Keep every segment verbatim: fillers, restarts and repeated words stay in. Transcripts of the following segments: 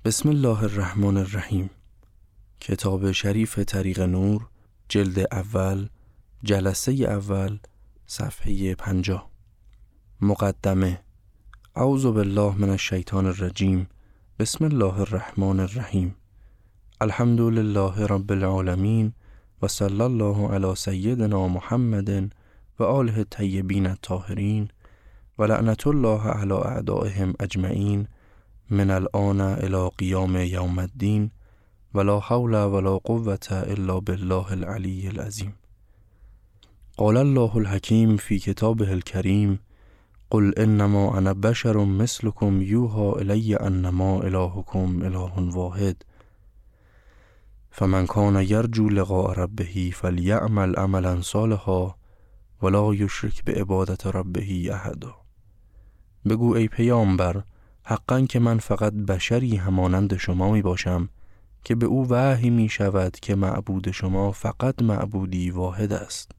بسم الله الرحمن الرحیم. کتاب شریف طریق نور، جلد اول، جلسه اول، صفحه پنجاه. مقدمه. اعوذ بالله من الشیطان الرجیم. بسم الله الرحمن الرحیم. الحمد لله رب العالمین و صلی الله علی سیدنا محمد و آله الطیبین الطاهرین و لعنت الله علی اعدائهم اجمعین من الآن الی قیام یوم الدین ولا حول ولا قوة الا بالله العلی العظیم. قال الله الحکیم فی کتابه الکریم: قل انما انا بشر مثلکم یوحی الی انما الهکم اله واحد فمن کان یرجو لقاء ربه فلیعمل عملا صالحا ولا یشرک بعبادت ربه احدا. بگو ای پیامبر، حقاً که من فقط بشری همانند شما می باشم که به او وحی می شود که معبود شما فقط معبودی واحد است.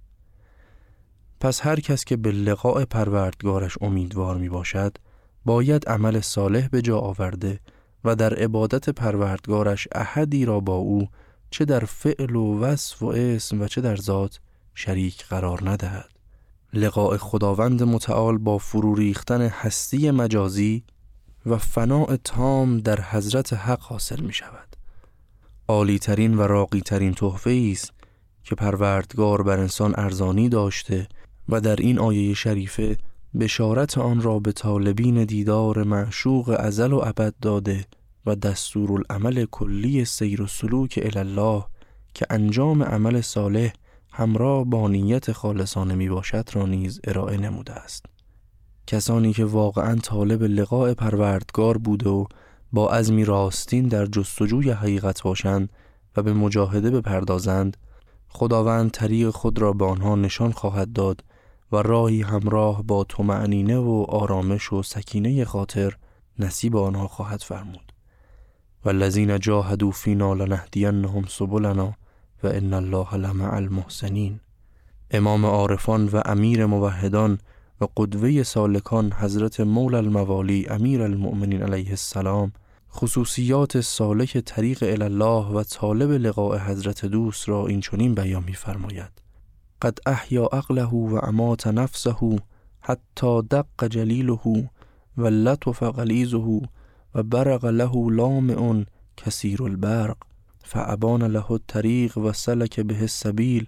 پس هر کس که به لقاء پروردگارش امیدوار می باشد باید عمل صالح به جا آورده و در عبادت پروردگارش احدی را با او چه در فعل و وصف و اسم و چه در ذات شریک قرار ندهد. لقاء خداوند متعال با فرو ریختن هستی مجازی و فناء تام در حضرت حق حاصل می شود. عالی ترین و راقی ترین تحفه است که پروردگار بر انسان ارزانی داشته و در این آیه شریفه بشارت آن را به طالبین دیدار معشوق ازل و ابد داده و دستورالعمل کلی سیر و سلوک الی الله که انجام عمل صالح همراه با نیت خالصانه می باشد را نیز ارائه نموده است. کسانی که واقعاً طالب لقاء پروردگار بوده و با عزمی راستین در جستجوی حقیقت باشند و به مجاهده بپردازند، خداوند طریق خود را به آنها نشان خواهد داد و راهی همراه با طمأنینه و آرامش و سکینه خاطر نصیب آنها خواهد فرمود. والذین جاهدوا فینا لنهدینهم سبلنا و ان الله لمع المحسنین. امام عارفان و امیر موحدان و قدوه سالکان حضرت مولا الموالی امیر المؤمنین علیه السلام خصوصیات سالک طریق الی الله و طالب لقاء حضرت دوست را این چنین بیان می فرماید: قد احیا عقله و امات نفسه حتی دق جلیله و لطف غلیظه و برق له لامع کثیر البرق فابان له الطریق و سلک به السبیل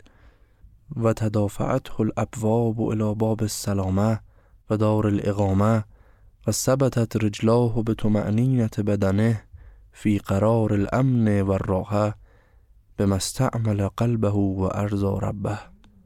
و تدافعته الابواب الى باب السلامه و دار الاقامه و ثبتت رجلاه بطمأنینة بدنه فی قرار الامن و الراحه بما استعمل قلبه و ارضا ربه.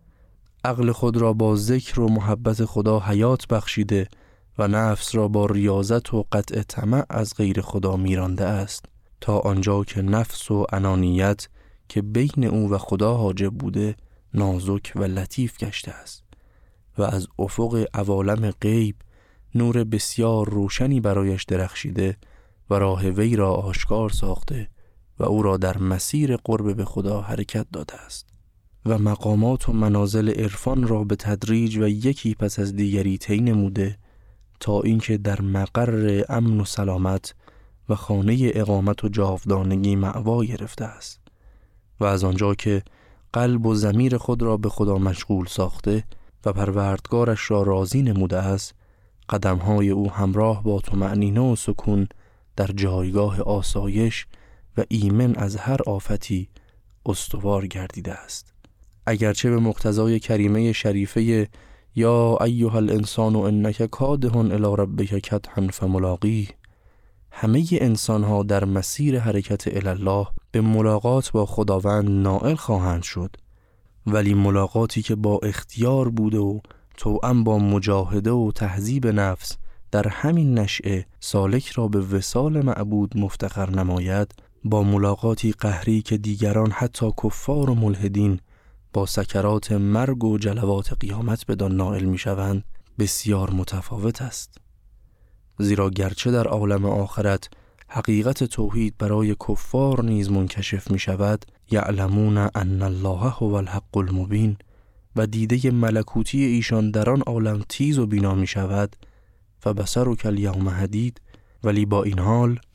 عقل خود را با ذکر و محبت خدا حیات بخشیده و نفس را با ریاضت و قطع طمع از غیر خدا میرانده است تا آنجا که نفس و انانیت که بین او و خدا حاجب بوده نازک و لطیف گشته است و از افق عوالم غیب نور بسیار روشنی برایش درخشیده و راه وی را آشکار ساخته و او را در مسیر قرب به خدا حرکت داده است و مقامات و منازل عرفان را به تدریج و یکی پس از دیگری طی نموده تا اینکه در مقر امن و سلامت و خانه اقامت و جاودانگی مأوا گرفته است و از آنجا که قلب و ضمیر خود را به خدا مشغول ساخته و پروردگارش را راضی نموده است، قدمهای او همراه با طمأنینه و سکون در جایگاه آسایش و ایمن از هر آفتی استوار گردیده است. اگرچه به مقتضای کریمه شریفه یا ایها الانسان انک کادح الی ربک کدحا فملاقیه، همه انسان‌ها در مسیر حرکت الی الله به ملاقات با خداوند نائل خواهند شد، ولی ملاقاتی که با اختیار بوده و توأم با مجاهده و تهذیب نفس در همین نشأه سالک را به وصال معبود مفتخر نماید، با ملاقاتی قهری که دیگران حتی کفار و ملحدین با سکرات مرگ و جلوات قیامت بدان نائل می شوند بسیار متفاوت است. زیرا گرچه در عالم آخرت حقیقت توحید برای کفار نیز منکشف می شود، یعلمون ان الله هو الحق المبین، و دیده ملکوتی ایشان در آن عالم تیز و بینا می شود، فبصرک الیوم حدید، ولی با این حال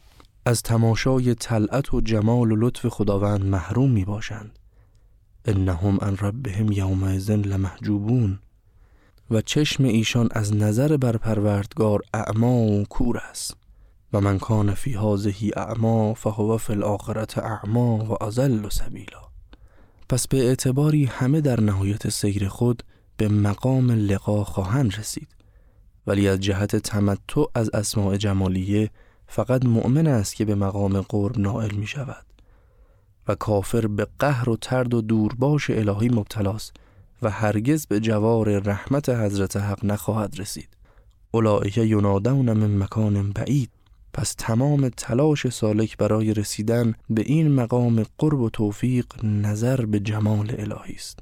از تماشای طلعت و جمال و لطف خداوند محروم می باشند. انهم عن ربهم یومئذ لمحجوبون. و چشم ایشان از نظر بر پروردگار اعما و کور است. و من کان فی هذه اعما فهو فی الاخرة اعما و اضل سبیلا. پس به اعتباری همه در نهایت سیر خود به مقام لقا خواهند رسید، ولی از جهت تمتع از اسماء جمالیه فقط مؤمن است که به مقام قرب نائل می شود و کافر به قهر و طرد و دورباش الهی مبتلاست و هرگز به جوار رحمت حضرت حق نخواهد رسید. اولئک ینادون من مکان بعید. پس تمام تلاش سالک برای رسیدن به این مقام قرب و توفیق نظر به جمال الهی است.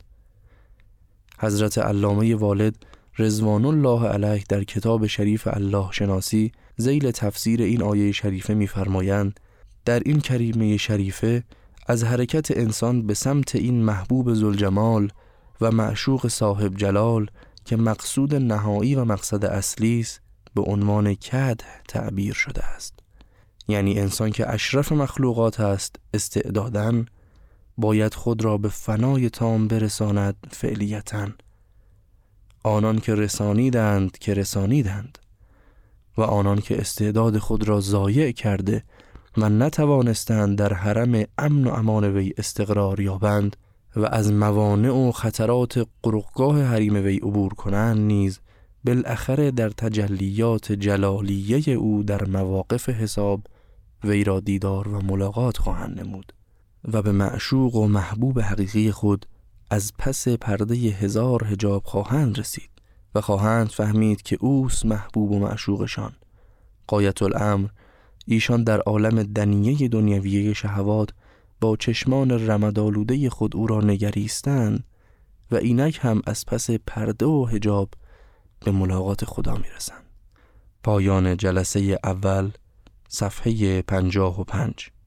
حضرت علامه والد رضوان الله علیه در کتاب شریف الله شناسی ذیل تفسیر این آیه شریفه می‌فرمایند در این کریمه شریفه از حرکت انسان به سمت این محبوب ذوالجمال و معشوق صاحب جلال که مقصود نهایی و مقصد اصلی است به عنوان کدح تعبیر شده است. یعنی انسان که اشرف مخلوقات است استعداداً باید خود را به فنای تام برساند فعلیتاً. آنان که رسانیدند که رسانیدند و آنان که استعداد خود را ضایع کرده و نتوانستند در حرم امن و امان وی استقرار یابند و از موانع و خطرات قرقگاه حریم وی عبور کنند نیز بالاخره در تجلیات جلالیه او در مواقف حساب وی را دیدار و ملاقات خواهند نمود و به معشوق و محبوب حقیقی خود از پس پرده هزار حجاب خواهند رسید و خواهند فهمید که اوست محبوب و معشوقشان. غایت الامر ایشان در عالم دنیه دنیویه شهوات با چشمان رمدآلوده خود او را نگریستند و اینک هم از پس پرده و حجاب به ملاقات خدا میرسند. پایان جلسه اول، صفحه پنجاه و پنج.